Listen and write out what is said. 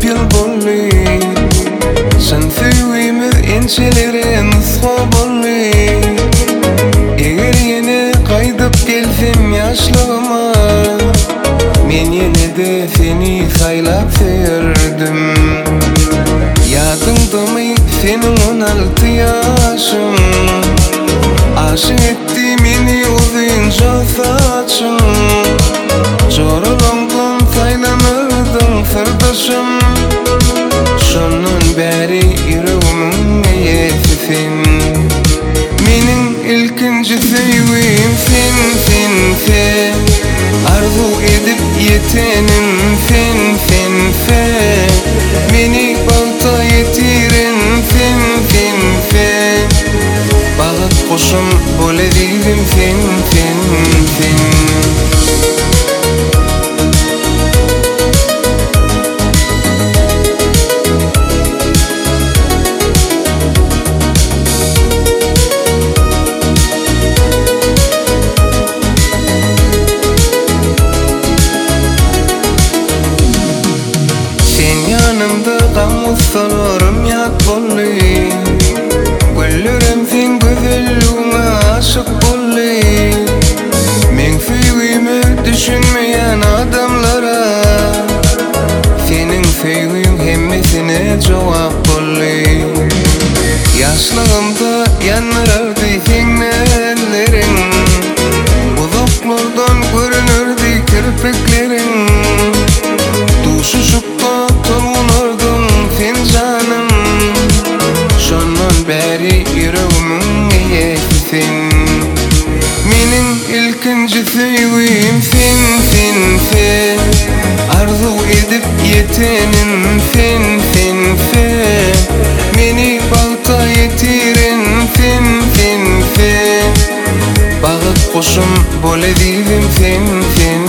yıl bolly. Sen feýwimiz ençelerin bolly. Eger ýene gaýdyp gelsem ýaşlygyma, men ýene de seni saýlap sevdim. Ýadyňdamy seniň 16 ýaşyň, aşyk etdi meni uzunca saçyň. Joralandan saýlanyrdyň sirdaşym, şondan bäri ýüregimiň eýesisin. Meniň ilkinji seýwim sen, arzu edip ýetenim sen. Meni balta ýetiren sen. Bagat goşum boledirim sen. Yanımda gamuslarım yak bolly. Güllerim sen güzelliğine aşık bolly. Men feýwimi düşünmeyen adamlara, senin feýwin hemmesine jogap bolly. Ýaşlygymda ýanmyrardy seň elleриň, uzaklardan görünürdi kirpikleriň. Duşuşukda tolgunardın sen canım, şondan bäri ýüregimiň eýesisin. Meniň ilkinji seýwim sen. Arzu edip ýetenim sen. Meni balta ýetiren sen. Bagat goşum boledirim sen.